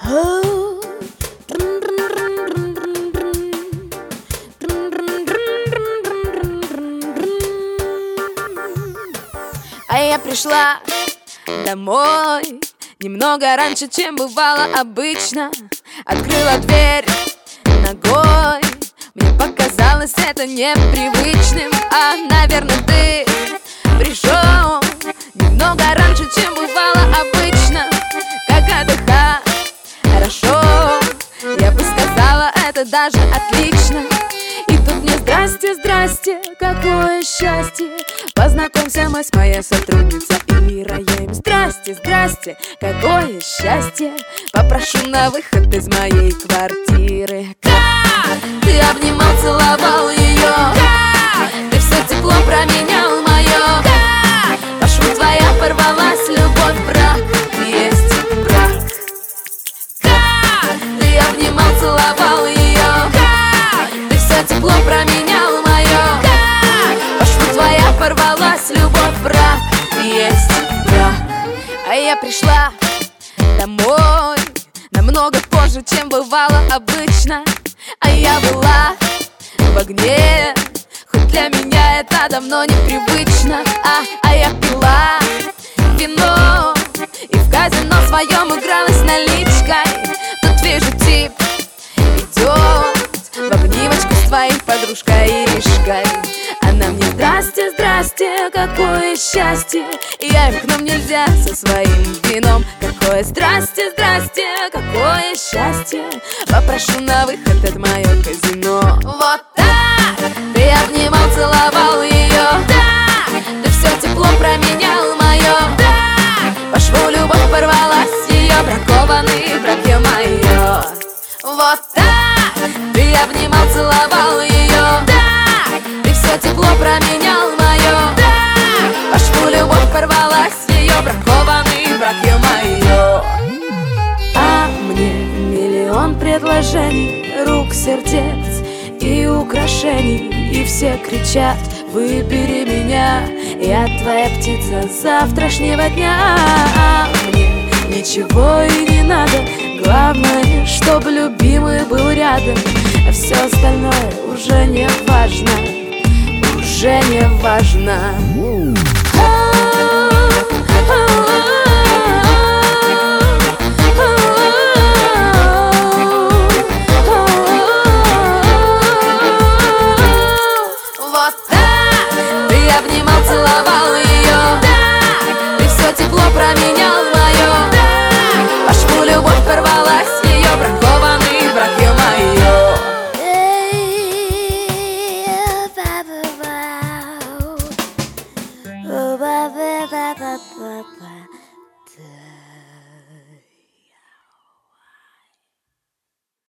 А я пришла домой немного раньше, чем бывало обычно. Открыла дверь ногой. Мне показалось это непривычным. А, наверное, ты пришел немного раньше, чем бывало обычно. Как отдыха, хорошо, я бы сказала, это даже отлично. И тут мне здрасте, здрасте, какое счастье. Познакомься, мы с моей сотрудницей Ирой. Здрасте, здрасте, какое счастье. Попрошу на выход из моей квартиры. Как ты обнимал, целовал ее, как ты все тепло променял мое, как по шву твоя порвалась любовь, брак, есть брак. Как ты обнимал, целовал ее, как ты все тепло променял мое, как по шву твоя порвалась любовь, брак, есть брак. А я пришла домой намного позже, чем бывало обычно. А я была в огне, хоть для меня это давно непривычно. А я пила вино и в казино своем игралась наличкой. Тут вижу, тип идет в обнимочку с твоей подружкой Иришкой. Она мне здрасте, здрасте, какое счастье. Я им к нам нельзя со своим вином. Какое здрасте, здрасте, какое счастье. Попрошу на выход, это мое казино. Вот так ты обнимал, целовал ее, так ты все тепло променял мое, так по шву любовь порвалась ее, бракованный брак, ё-моё. Вот так ты обнимал, целовал ее, так ты все тепло променял мое, так по шву любовь порвалась ее, бракованный брак, ё-моё. А мне миллион предложений, рук, сердец и украшений. И все кричат: выбери меня, я твоя птица завтрашнего дня. А мне ничего и не надо, главное, чтобы любимый был рядом. А все остальное уже не важно, уже не важно.